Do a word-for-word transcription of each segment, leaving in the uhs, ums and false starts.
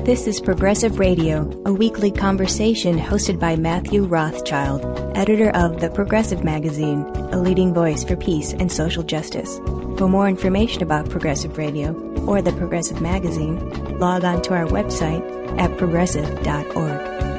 This is Progressive Radio, a weekly conversation hosted by Matthew Rothschild, editor of The Progressive Magazine, a leading voice for peace and social justice. For more information about Progressive Radio or The Progressive Magazine, log on to our website at progressive dot org.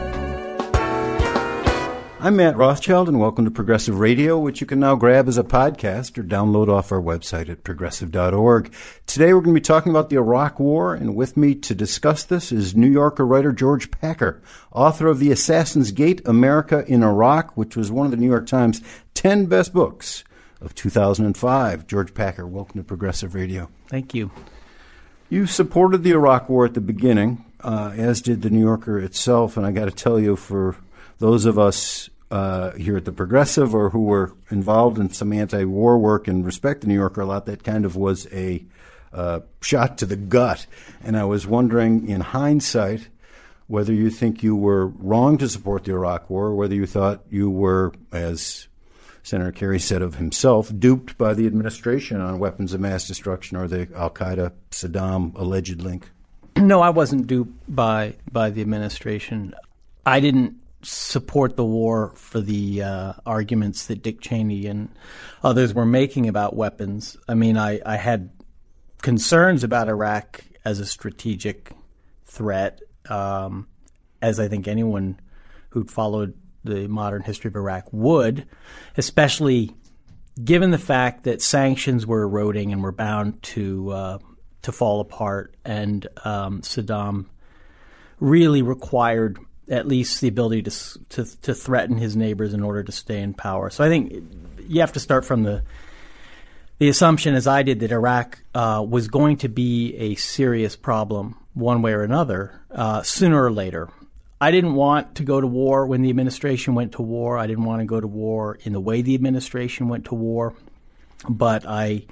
I'm Matt Rothschild, and welcome to Progressive Radio, which you can now grab as a podcast or download off our website at progressive dot org. Today we're going to be talking about the Iraq War, and with me to discuss this is New Yorker writer George Packer, author of The Assassin's Gate, America in Iraq, which was one of the New York Times ten best books of two thousand five. George Packer, welcome to Progressive Radio. Thank you. You supported the Iraq War at the beginning, uh, as did the New Yorker itself, and I got to tell you, for those of us Uh, here at the Progressive or who were involved in some anti-war work and respect the New Yorker a lot, that kind of was a uh, shot to the gut. And I was wondering, in hindsight, whether you think you were wrong to support the Iraq War, or whether you thought you were, as Senator Kerry said of himself, duped by the administration on weapons of mass destruction or the al-Qaeda Saddam alleged link. No, I wasn't duped by, by the administration. I didn't support the war for the uh, arguments that Dick Cheney and others were making about weapons. I mean, I, I had concerns about Iraq as a strategic threat, um, as I think anyone who'd followed the modern history of Iraq would, especially given the fact that sanctions were eroding and were bound to uh, to fall apart, and um, Saddam really required at least the ability to, to to threaten his neighbors in order to stay in power. So I think you have to start from the the assumption, as I did, that Iraq uh, was going to be a serious problem one way or another, uh, sooner or later. I didn't want to go to war when the administration went to war. I didn't want to go to war in the way the administration went to war. But I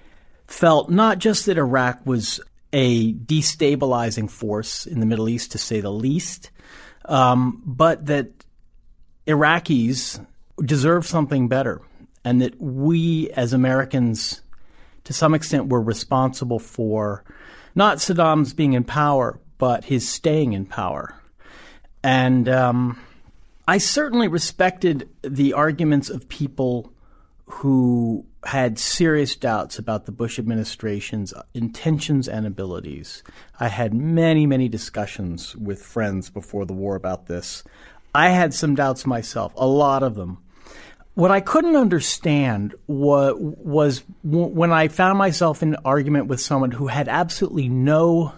felt not just that Iraq was a destabilizing force in the Middle East, to say the least, Um, but that Iraqis deserve something better, and that we as Americans, to some extent, were responsible for not Saddam's being in power, but his staying in power. And um, I certainly respected the arguments of people who had serious doubts about the Bush administration's intentions and abilities. I had many, many discussions with friends before the war about this. I had some doubts myself, a lot of them. What I couldn't understand was, was when I found myself in an argument with someone who had absolutely no,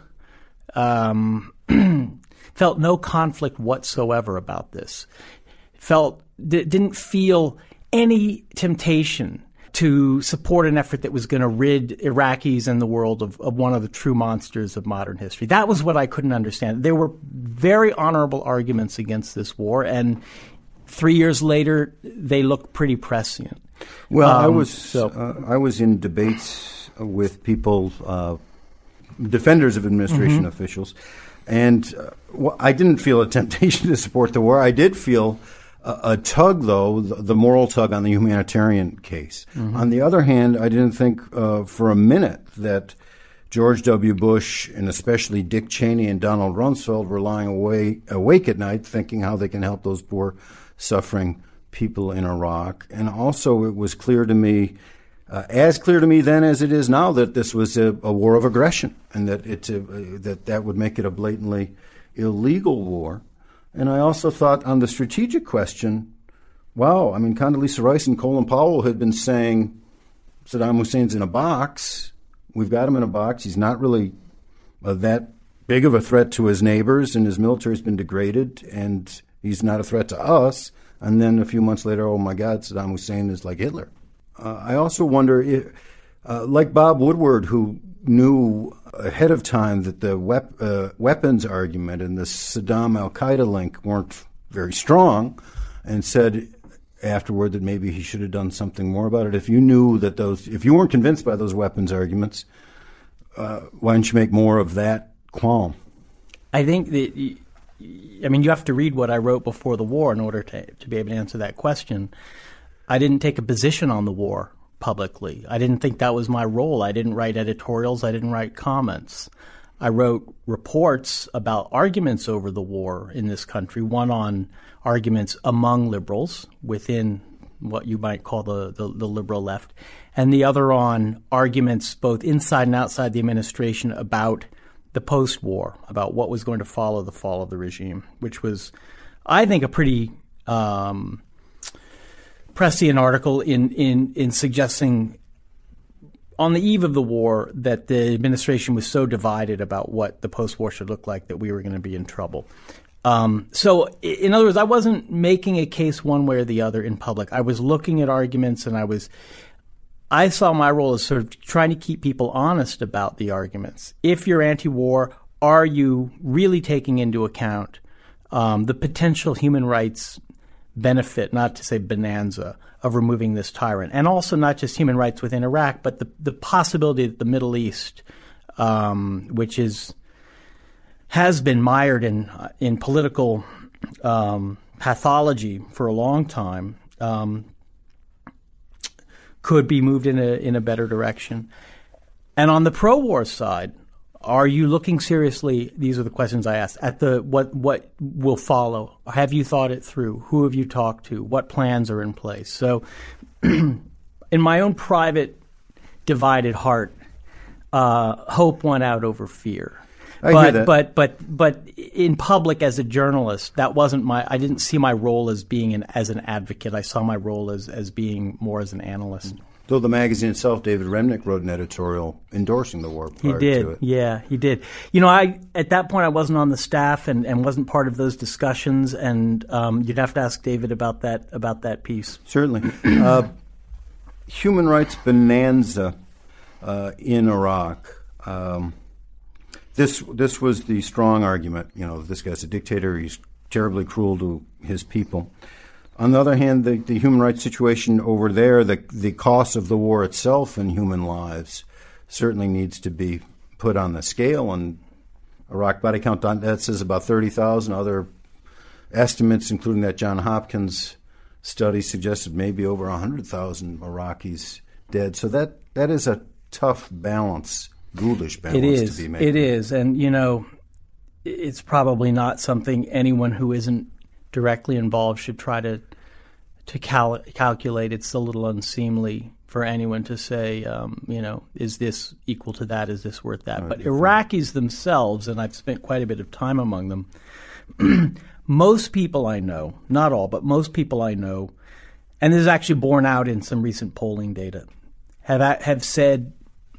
um, felt no conflict whatsoever about this, felt, didn't feel any temptation to support an effort that was going to rid Iraqis and the world of, of one of the true monsters of modern history. That was what I couldn't understand. There were very honorable arguments against this war, and three years later, they look pretty prescient. Well, um, I was so. uh, I was in debates with people, uh, defenders of administration mm-hmm. officials, and uh, well, I didn't feel a temptation to support the war. I did feel A, a tug, though, the, the moral tug on the humanitarian case. Mm-hmm. On the other hand, I didn't think uh, for a minute that George W. Bush and especially Dick Cheney and Donald Rumsfeld were lying away, awake at night thinking how they can help those poor, suffering people in Iraq. And also it was clear to me, uh, as clear to me then as it is now, that this was a, a war of aggression, and that, it, uh, that that would make it a blatantly illegal war. And I also thought on the strategic question, wow, I mean, Condoleezza Rice and Colin Powell had been saying Saddam Hussein's in a box. We've got him in a box. He's not really uh, that big of a threat to his neighbors, and his military's been degraded, and he's not a threat to us. And then a few months later, oh, my God, Saddam Hussein is like Hitler. Uh, I also wonder, if, uh, like Bob Woodward, who knew ahead of time that the wep- uh, weapons argument and the Saddam al-Qaeda link weren't very strong, and said afterward that maybe he should have done something more about it. If you knew that those, if you weren't convinced by those weapons arguments, uh, why didn't you make more of that qualm? I think that, I mean, you have to read what I wrote before the war in order to to be able to answer that question. I didn't take a position on the war publicly. I didn't think that was my role. I didn't write editorials. I didn't write comments. I wrote reports about arguments over the war in this country, one on arguments among liberals within what you might call the, the, the liberal left, and the other on arguments both inside and outside the administration about the post-war, about what was going to follow the fall of the regime, which was, I think, a pretty um, prescient article in, in, in suggesting on the eve of the war that the administration was so divided about what the post-war should look like that we were going to be in trouble. Um, so, in other words, I wasn't making a case one way or the other in public. I was looking at arguments, and I was, I saw my role as sort of trying to keep people honest about the arguments. If you're anti-war, are you really taking into account um, the potential human rights benefit, not to say bonanza, of removing this tyrant, and also not just human rights within Iraq, but the the possibility that the Middle East, um, which is has been mired in uh, in political um, pathology for a long time, um, could be moved in a in a better direction. And on the pro-war side, are you looking seriously? These are the questions I asked. At the what what will follow? Have you thought it through? Who have you talked to? What plans are in place? So, in my own private divided heart, uh, hope won out over fear. I but hear that. but but but in public as a journalist, that wasn't my. I didn't see my role as being an as an advocate. I saw my role as as being more as an analyst. Though the magazine itself, David Remnick wrote an editorial endorsing the war prior he did, to it. Yeah, he did. You know, I at that point I wasn't on the staff and, and wasn't part of those discussions, and um, you'd have to ask David about that about that piece. Certainly. uh, human rights bonanza uh, in Iraq. Um, this this was the strong argument. You know, this guy's a dictator. He's terribly cruel to his people. On the other hand, the, the human rights situation over there, the the cost of the war itself in human lives, certainly needs to be put on the scale. And Iraq body count on that says about thirty thousand. Other estimates, including that John Hopkins study, suggested maybe over one hundred thousand Iraqis dead. So that, that is a tough balance, ghoulish balance it is, to be made. It is. And, you know, it's probably not something anyone who isn't directly involved should try to to cal- calculate. It's a little unseemly for anyone to say, um, you know, is this equal to that? Is this worth that? But Iraqis themselves, and I've spent quite a bit of time among them, most people I know, not all, but most people I know, and this is actually borne out in some recent polling data, have have said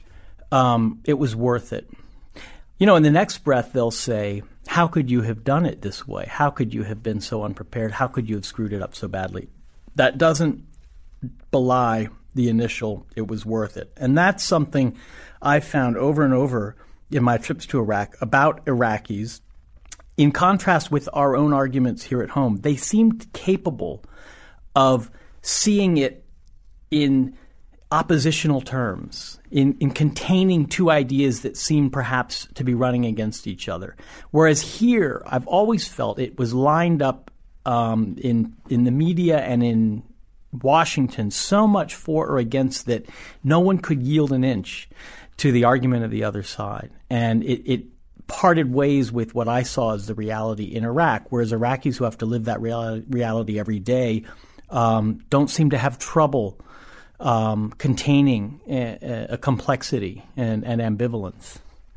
um, it was worth it. You know, in the next breath, they'll say, how could you have done it this way? How could you have been so unprepared? How could you have screwed it up so badly? That doesn't belie the initial, it was worth it. And that's something I found over and over in my trips to Iraq about Iraqis. In contrast with our own arguments here at home, they seemed capable of seeing it in oppositional terms, in, in containing two ideas that seem perhaps to be running against each other. Whereas here, I've always felt it was lined up um, in in the media and in Washington so much for or against that no one could yield an inch to the argument of the other side. And it, it parted ways with what I saw as the reality in Iraq, whereas Iraqis who have to live that real- reality every day um, don't seem to have trouble Um, containing a, a complexity and, and ambivalence.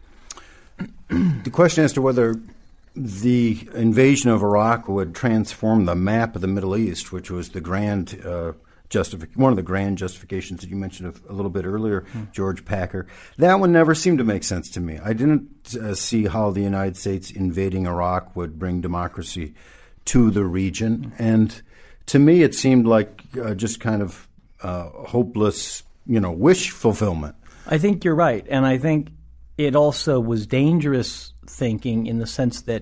The question as to whether the invasion of Iraq would transform the map of the Middle East, which was the grand uh, justific- one of the grand justifications that you mentioned a, a little bit earlier, mm. George Packer, that one never seemed to make sense to me. I didn't uh, see how the United States invading Iraq would bring democracy to the region. Mm. And to me, it seemed like uh, just kind of Uh, hopeless, you know, wish fulfillment. I think you're right. And I think it also was dangerous thinking in the sense that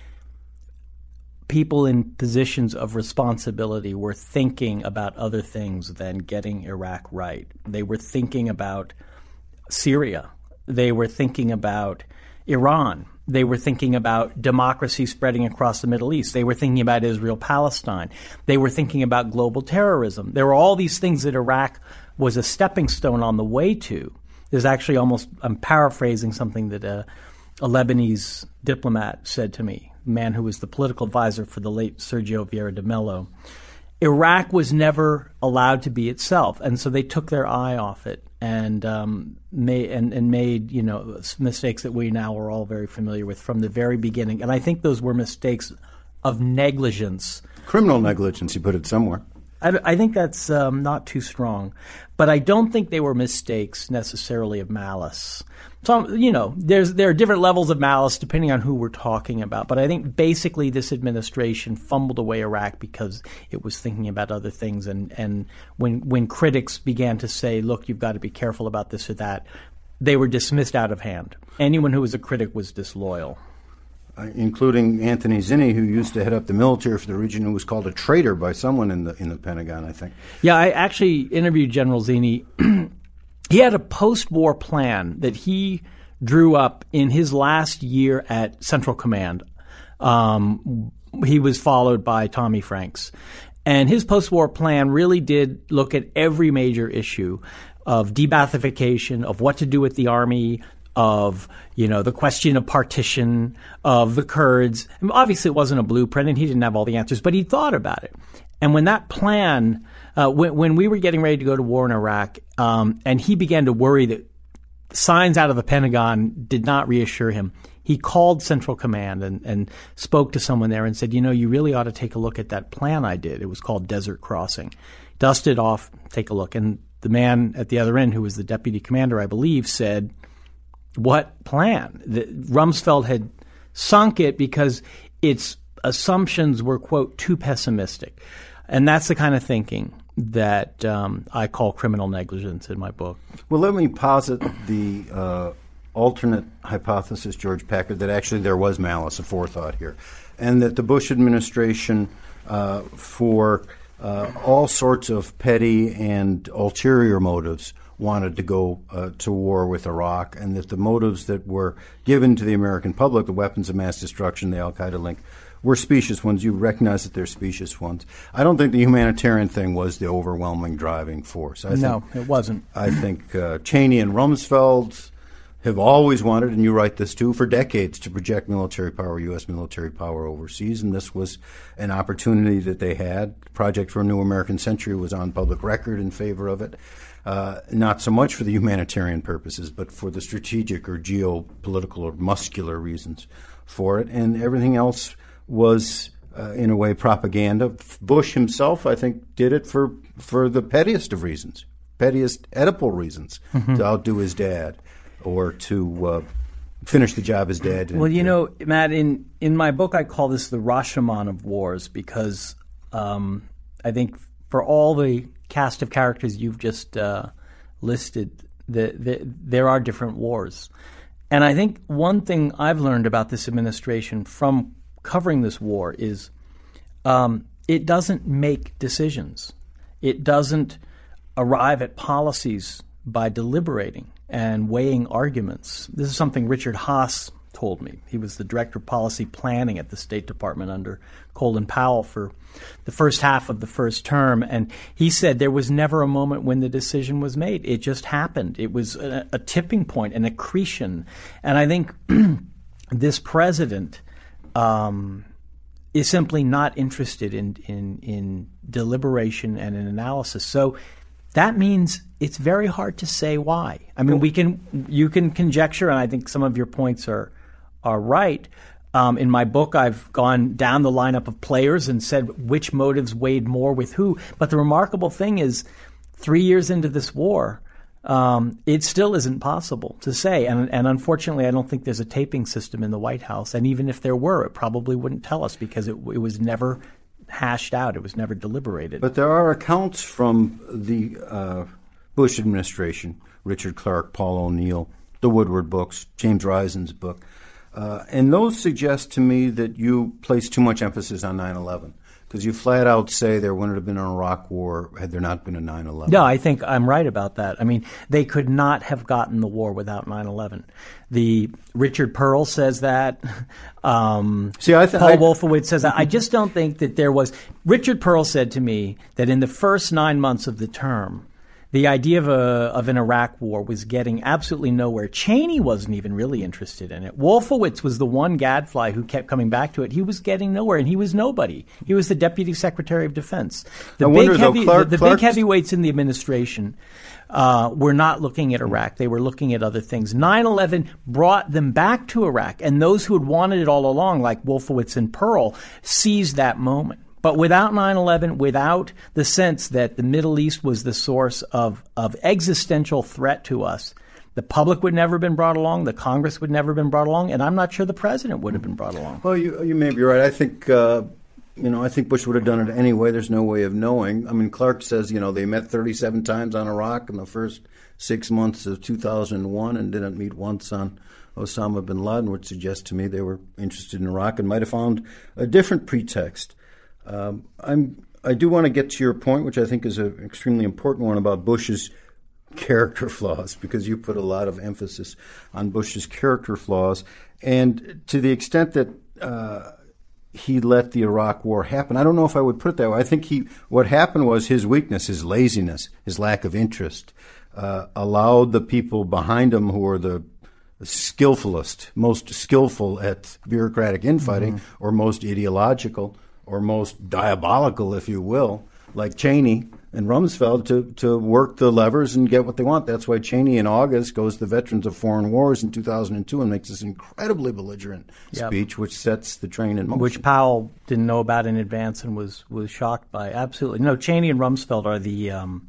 people in positions of responsibility were thinking about other things than getting Iraq right. They were thinking about Syria. They were thinking about Iran. They were thinking about democracy spreading across the Middle East. They were thinking about Israel-Palestine. They were thinking about global terrorism. There were all these things that Iraq was a stepping stone on the way to. There's actually almost, I'm paraphrasing something that a, a Lebanese diplomat said to me, a man who was the political advisor for the late Sergio Vieira de Mello, Iraq was never allowed to be itself, and so they took their eye off it and um, made and, and made you know mistakes that we now are all very familiar with from the very beginning. And I think those were mistakes of negligence, criminal negligence. You put it somewhere. I, I think that's um, not too strong, but I don't think they were mistakes necessarily of malice. So, you know, there's there are different levels of malice depending on who we're talking about. But I think basically this administration fumbled away Iraq because it was thinking about other things. And, and when when critics began to say, look, you've got to be careful about this or that, they were dismissed out of hand. Anyone who was a critic was disloyal. Uh, including Anthony Zinni, who used to head up the military for the region, who was called a traitor by someone in the in the Pentagon, I think. Yeah, I actually interviewed General Zinni. He had a post-war plan that he drew up in his last year at Central Command. Um, he was followed by Tommy Franks. And his post-war plan really did look at every major issue of de-Baathification, of what to do with the army, of, you know, the question of partition, of the Kurds. I mean, obviously, it wasn't a blueprint, and he didn't have all the answers, but he thought about it. And when that plan, uh, when, when we were getting ready to go to war in Iraq, um, and he began to worry that signs out of the Pentagon did not reassure him, he called Central Command and, and spoke to someone there and said, you know, you really ought to take a look at that plan I did. It was called Desert Crossing. Dust it off, take a look. And the man at the other end, who was the deputy commander, I believe, said, what plan? The, Rumsfeld had sunk it because its assumptions were, quote, too pessimistic. And that's the kind of thinking that um, I call criminal negligence in my book. Well, let me posit the uh, alternate hypothesis, George Packard, that actually there was malice, a forethought here, and that the Bush administration, uh, for uh, all sorts of petty and ulterior motives, wanted to go uh, to war with Iraq, and that the motives that were given to the American public, the weapons of mass destruction, the al-Qaeda link, were specious ones. You recognize that they're specious ones. I don't think the humanitarian thing was the overwhelming driving force. I no, think, it wasn't. I think uh, Cheney and Rumsfeld have always wanted, and you write this too, for decades to project military power, U S military power overseas, and this was an opportunity that they had. Project for a New American Century was on public record in favor of it. Uh, not so much for the humanitarian purposes, but for the strategic or geopolitical or muscular reasons for it. And everything else was, uh, in a way, propaganda. Bush himself, I think, did it for, for the pettiest of reasons, pettiest Oedipal reasons, mm-hmm. to outdo his dad or to uh, finish the job his dad did. Well, you know, Matt, in, in my book, I call this the Rashomon of wars because um, I think for all the cast of characters you've just uh, listed, the, the, there are different wars. And I think one thing I've learned about this administration from covering this war is um, it doesn't make decisions. It doesn't arrive at policies by deliberating and weighing arguments. This is something Richard Haas told me. He was the director of policy planning at the State Department under Colin Powell for the first half of the first term. And he said there was never a moment when the decision was made. It just happened. It was a, a tipping point, an accretion. And I think this president um, is simply not interested in, in, in deliberation and in analysis. So that means it's very hard to say why. I mean, we can you can conjecture, and I think some of your points are are right. Um, in my book, I've gone down the lineup of players and said which motives weighed more with who. But the remarkable thing is, three years into this war, um, it still isn't possible to say. And, and unfortunately, I don't think there's a taping system in the White House. And even if there were, it probably wouldn't tell us because it, it was never hashed out. It was never deliberated. But there are accounts from the uh, Bush administration, Richard Clarke, Paul O'Neill, the Woodward books, James Risen's book, uh, and those suggest to me that you place too much emphasis on nine eleven because you flat out say there wouldn't have been an Iraq war had there not been a nine eleven. No, I think I'm right about that. I mean, they could not have gotten the war without nine eleven. The Richard Pearl says that. Um, See, I th- Paul I, Wolfowitz says that. I just don't think that there was. Richard Pearl said to me that in the first nine months of the term, the idea of a of an Iraq war was getting absolutely nowhere. Cheney wasn't even really interested in it. Wolfowitz was the one gadfly who kept coming back to it. He was getting nowhere, and he was nobody. He was the Deputy Secretary of Defense. The I big wonder, heavy, though, Clark, the, the Clark's... big heavyweights in the administration uh, were not looking at Iraq. They were looking at other things. nine eleven brought them back to Iraq, and those who had wanted it all along, like Wolfowitz and Pearl, seized that moment. But without nine eleven, without the sense that the Middle East was the source of, of existential threat to us, the public would never have been brought along, the Congress would never have been brought along, and I'm not sure the president would have been brought along. Well, you you may be right. I think uh, you know I think Bush would have done it anyway. There's no way of knowing. I mean, Clark says you know they met thirty-seven times on Iraq in the first six months of two thousand one and didn't meet once on Osama bin Laden, which suggests to me they were interested in Iraq and might have found a different pretext. Um, I'm, I do want to get to your point, which I think is an extremely important one about Bush's character flaws, because you put a lot of emphasis on Bush's character flaws. And to the extent that uh, he let the Iraq war happen, I don't know if I would put it that way. I think he what happened was his weakness, his laziness, his lack of interest, uh, allowed the people behind him who were the skillfulest, most skillful at bureaucratic infighting, mm-hmm. or most ideological, or most diabolical, if you will, like Cheney and Rumsfeld, to, to work the levers and get what they want. That's why Cheney in August goes to the Veterans of Foreign Wars in two thousand two and makes this incredibly belligerent yep. speech, which sets the train in motion. Which Powell didn't know about in advance and was, was shocked by. Absolutely. No, Cheney and Rumsfeld are the um,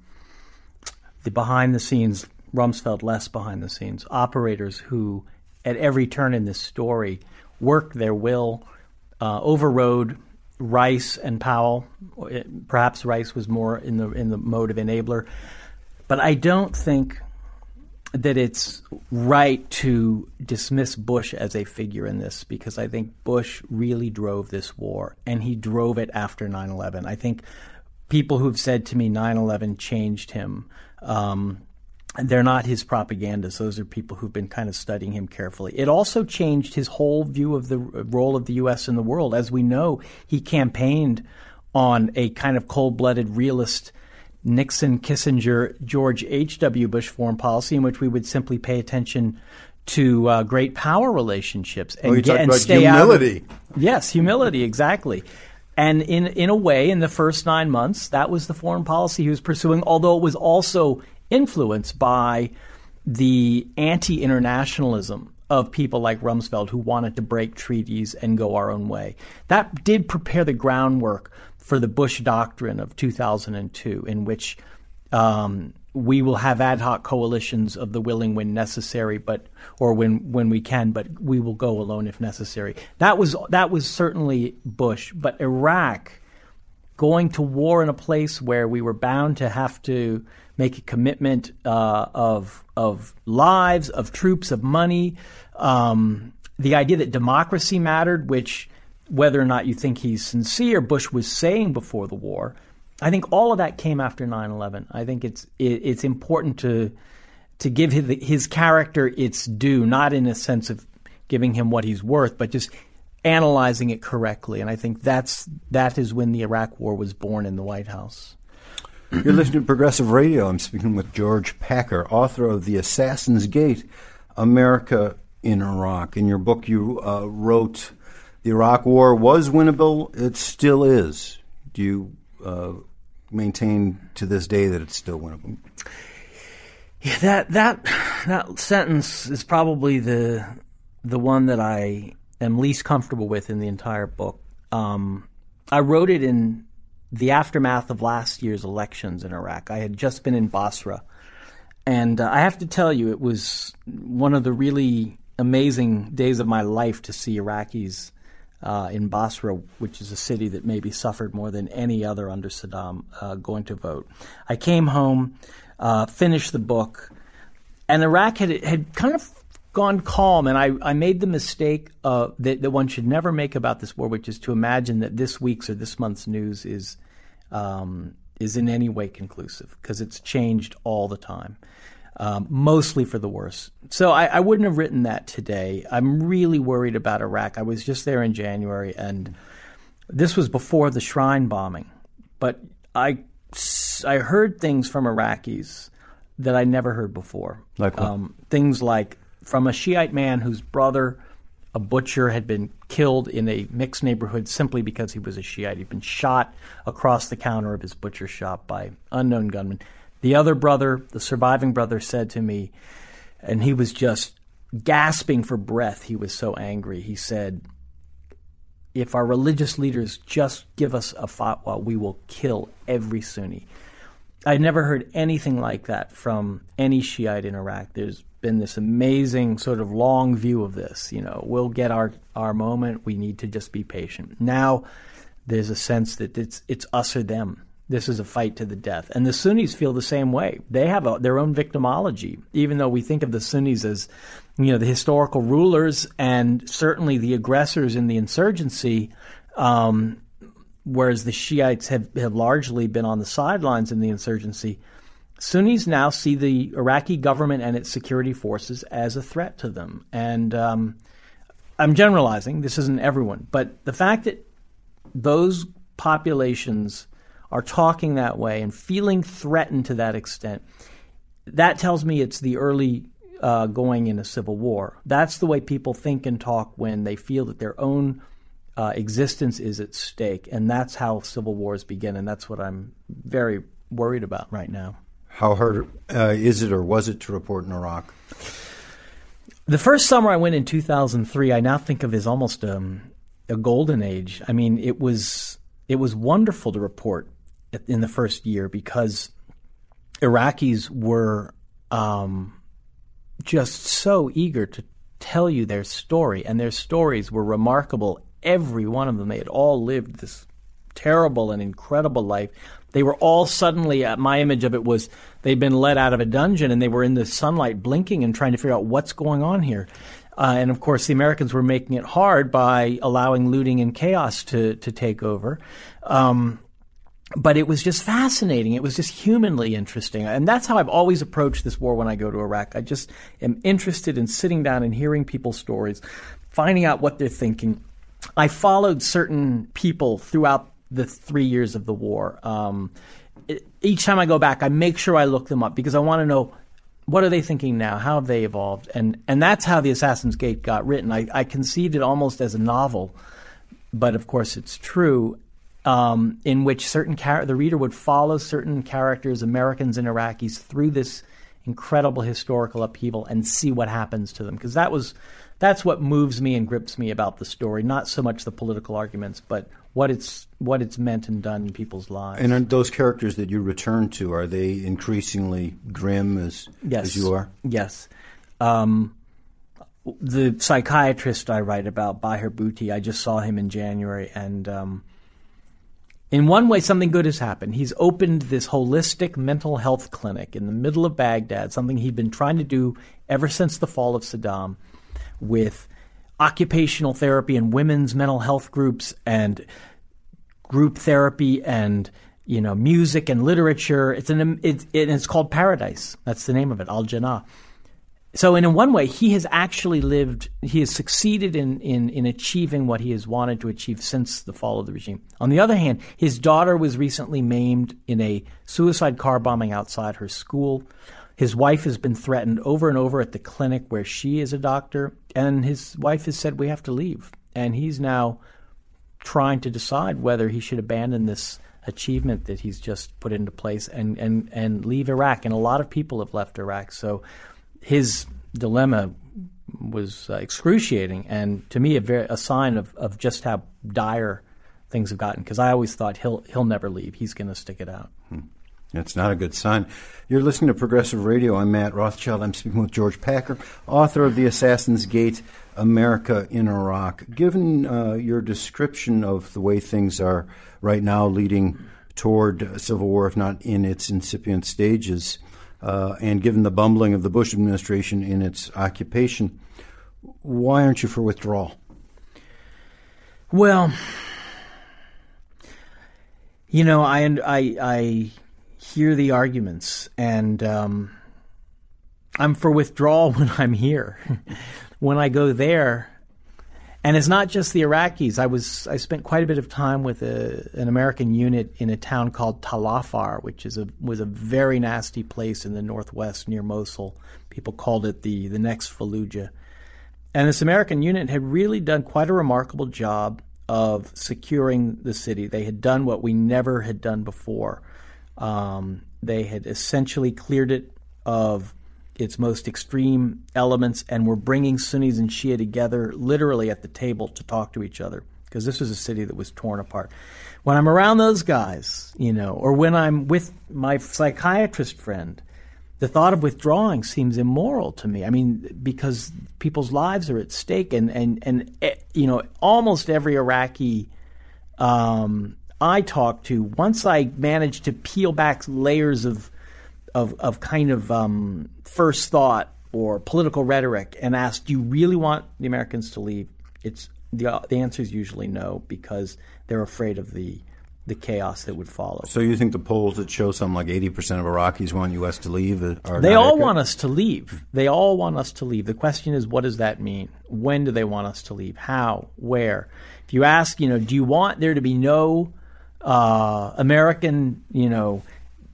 the behind-the-scenes, Rumsfeld less behind-the-scenes, operators who, at every turn in this story, worked their will, uh, overrode Rice and Powell. Perhaps Rice was more in the in the mode of enabler, but I don't think that it's right to dismiss Bush as a figure in this, because I think Bush really drove this war, and he drove it after nine eleven. I think people who've said to me nine eleven changed him, um, they're not his propagandists. Those are people who've been kind of studying him carefully. It also changed his whole view of the role of the U S in the world. As we know, he campaigned on a kind of cold-blooded realist Nixon, Kissinger, George H W. Bush foreign policy, in which we would simply pay attention to uh, great power relationships and, oh, you get, talked and about stay humility. out of, yes, humility, exactly. And in in a way, in the first nine months, that was the foreign policy he was pursuing, although it was also influenced by the anti-internationalism of people like Rumsfeld, who wanted to break treaties and go our own way. That did prepare the groundwork for the Bush doctrine of two thousand two, in which um, we will have ad hoc coalitions of the willing when necessary, but or when when we can, but we will go alone if necessary. That was that was certainly Bush. But Iraq, going to war in a place where we were bound to have to make a commitment uh, of of lives, of troops, of money, um, the idea that democracy mattered, which, whether or not you think he's sincere, Bush was saying before the war. I think all of that came after nine eleven. I think it's it, it's important to to give his, his character its due, not in a sense of giving him what he's worth, but just analyzing it correctly. And I think that's that is when the Iraq War was born in the White House. You're listening to Progressive Radio. I'm speaking with George Packer, author of The Assassin's Gate, America in Iraq. In your book, you uh, wrote, the Iraq War was winnable. It still is. Do you uh, maintain to this day that it's still winnable? Yeah, that that that sentence is probably the the one that I am least comfortable with in the entire book. Um, I wrote it in the aftermath of last year's elections in Iraq. I had just been in Basra, and uh, I have to tell you, it was one of the really amazing days of my life to see Iraqis uh, in Basra, which is a city that maybe suffered more than any other under Saddam, uh, going to vote. I came home, uh, finished the book, and Iraq had had kind of gone calm, and I, I made the mistake uh, that, that one should never make about this war, which is to imagine that this week's or this month's news is um, is in any way conclusive, because it's changed all the time, um, mostly for the worse. So I, I wouldn't have written that today. I'm really worried about Iraq. I was just there in January, and this was before the Shrine bombing, but I, I heard things from Iraqis that I never heard before. Like what? Um, things like from a Shiite man whose brother, a butcher, had been killed in a mixed neighborhood simply because he was a Shiite. He'd been shot across the counter of his butcher shop by unknown gunmen. The other brother, the surviving brother, said to me, and he was just gasping for breath, he was so angry. He said, if our religious leaders just give us a fatwa, we will kill every Sunni. I'd never heard anything like that from any Shiite in Iraq. There's been this amazing sort of long view of this. You know, we'll get our, our moment. We need to just be patient. Now there's a sense that it's it's us or them. This is a fight to the death. And the Sunnis feel the same way. They have a, their own victimology, even though we think of the Sunnis as, you know, the historical rulers and certainly the aggressors in the insurgency, um, whereas the Shiites have, have largely been on the sidelines in the insurgency. Sunnis now see the Iraqi government and its security forces as a threat to them. And um, I'm generalizing. This isn't everyone. But the fact that those populations are talking that way and feeling threatened to that extent, that tells me it's the early uh, going in a civil war. That's the way people think and talk when they feel that their own uh, existence is at stake. And that's how civil wars begin. And that's what I'm very worried about right now. How hard uh, is it or was it to report in Iraq? The first summer I went in two thousand three, I now think of as almost um, a golden age. I mean, it was it was wonderful to report in the first year because Iraqis were um, just so eager to tell you their story, and their stories were remarkable. Every one of them, they had all lived this terrible and incredible life. They were all suddenly, uh, my image of it was they'd been let out of a dungeon and they were in the sunlight blinking and trying to figure out what's going on here. Uh, and, of course, the Americans were making it hard by allowing looting and chaos to, to take over. Um, but it was just fascinating. It was just humanly interesting. And that's how I've always approached this war when I go to Iraq. I just am interested in sitting down and hearing people's stories, finding out what they're thinking. I followed certain people throughout the three years of the war. Um, it, each time I go back, I make sure I look them up because I want to know what are they thinking now, how have they evolved, and and that's how The Assassin's Gate got written. I, I conceived it almost as a novel, but of course it's true, um, in which certain char- the reader would follow certain characters, Americans and Iraqis, through this incredible historical upheaval and see what happens to them, because that was that's what moves me and grips me about the story, not so much the political arguments, but what it's what it's meant and done in people's lives. And those characters that you return to, are they increasingly grim as yes. as you are? Yes. Um, the psychiatrist I write about, Bahir Bhutti, I just saw him in January, and um, in one way something good has happened. He's opened this holistic mental health clinic in the middle of Baghdad, something he'd been trying to do ever since the fall of Saddam, with occupational therapy and women's mental health groups and group therapy and, you know, music and literature. It's an it, it, it's called Paradise. That's the name of it, Al Jannah. So in one way, he has actually lived, he has succeeded in, in, in achieving what he has wanted to achieve since the fall of the regime. On the other hand, his daughter was recently maimed in a suicide car bombing outside her school. His wife has been threatened over and over at the clinic where she is a doctor, and his wife has said, we have to leave. And he's now trying to decide whether he should abandon this achievement that he's just put into place and, and, and leave Iraq. And a lot of people have left Iraq. So his dilemma was uh, excruciating, and to me a, very, a sign of, of just how dire things have gotten, because I always thought he'll, he'll never leave. He's going to stick it out. Hmm. It's not a good sign. You're listening to Progressive Radio. I'm Matt Rothschild. I'm speaking with George Packer, author of The Assassin's Gate, America in Iraq. Given uh, your description of the way things are right now leading toward a civil war, if not in its incipient stages, uh, and given the bumbling of the Bush administration in its occupation, why aren't you for withdrawal? Well, you know, I I, I hear the arguments, and um, I'm for withdrawal when I'm here. When I go there, And it's not just the Iraqis. I was I spent quite a bit of time with a, an American unit in a town called Tal Afar, which is a was a very nasty place in the northwest near Mosul. People called it the the next Fallujah. And this American unit had really done quite a remarkable job of securing the city. They had done what we never had done before. Um, they had essentially cleared it of its most extreme elements and were bringing Sunnis and Shia together literally at the table to talk to each other, because this was a city that was torn apart. When I'm around those guys, you know, or when I'm with my psychiatrist friend, the thought of withdrawing seems immoral to me. I mean, because people's lives are at stake, and, and, and you know, almost every Iraqi um, I talk to, once I manage to peel back layers of of, of kind of um, first thought or political rhetoric and ask, do you really want the Americans to leave? It's the the answer is usually no, because they're afraid of the the chaos that would follow. So you think the polls that show something like eighty percent of Iraqis want U S to leave are They not all accurate? want us to leave. They all want us to leave. The question is, what does that mean? When do they want us to leave? How? Where? If you ask, you know, do you want there to be no uh, American, you know,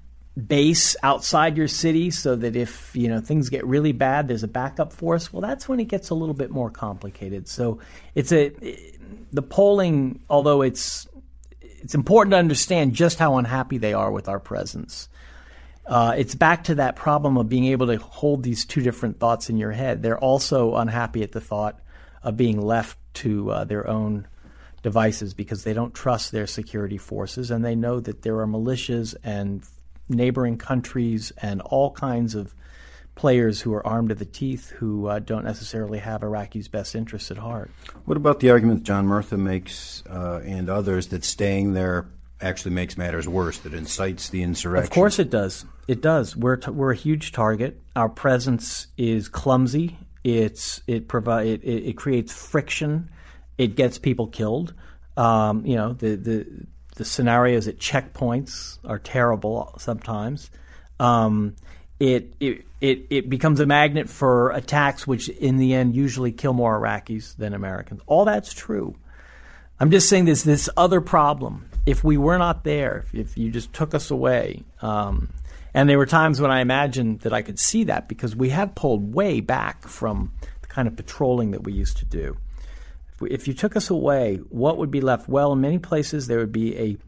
base outside your city so that if, you know, things get really bad, there's a backup force? Well, that's when it gets a little bit more complicated. So it's a the polling, although it's it's important to understand just how unhappy they are with our presence. Uh, it's back to that problem of being able to hold these two different thoughts in your head. They're also unhappy at the thought of being left to uh, their own devices because they don't trust their security forces, and they know that there are militias and neighboring countries and all kinds of players who are armed to the teeth who uh, don't necessarily have Iraqis' best interests at heart. What about the argument John Murtha makes uh, and others that staying there actually makes matters worse, that incites the insurrection? Of course it does. It does. We're t- we're a huge target. Our presence is clumsy. It's it provide it, it, it creates friction. It gets people killed. Um, you know, the the the scenarios at checkpoints are terrible sometimes. Um, it, it it it becomes a magnet for attacks, which in the end usually kill more Iraqis than Americans. All that's true. I'm just saying there's this other problem. If we were not there, if, if you just took us away, um, and there were times when I imagined that I could see that, because we have pulled way back from the kind of patrolling that we used to do. If, we, if you took us away, what would be left? Well, in many places there would be a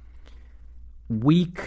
weak,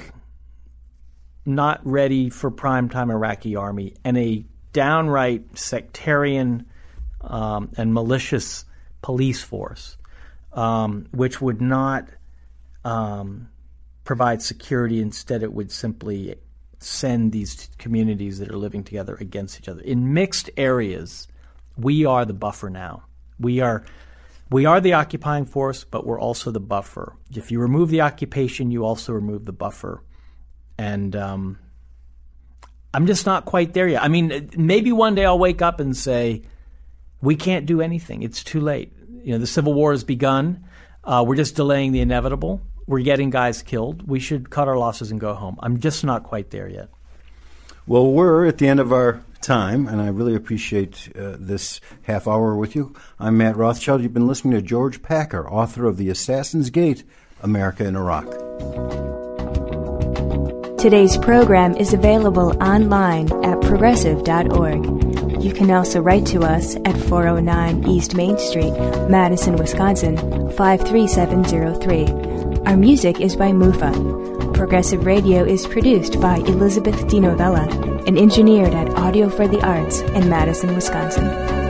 not ready for primetime Iraqi army, and a downright sectarian um, and malicious police force, um, which would not um, provide security. Instead, it would simply send these communities that are living together against each other. In mixed areas, we are the buffer now. We are we are the occupying force, but we're also the buffer. If you remove the occupation, you also remove the buffer. And um, I'm just not quite there yet. I mean, maybe one day I'll wake up and say, we can't do anything. It's too late. You know, the Civil War has begun. Uh, we're just delaying the inevitable. We're getting guys killed. We should cut our losses and go home. I'm just not quite there yet. Well, we're at the end of our time, and I really appreciate uh, this half hour with you. I'm Matt Rothschild. You've been listening to George Packer, author of The Assassin's Gate, America in Iraq. Today's program is available online at progressive dot org. You can also write to us at four oh nine East Main Street, Madison, Wisconsin, five three seven zero three. Our music is by Mufa. Progressive Radio is produced by Elizabeth DiNovella and engineered at Audio for the Arts in Madison, Wisconsin.